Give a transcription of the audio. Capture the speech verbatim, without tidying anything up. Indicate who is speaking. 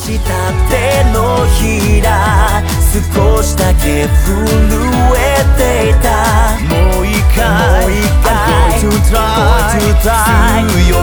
Speaker 1: した手のひら少しだけ震えていた。もう一回 I'm going to try 強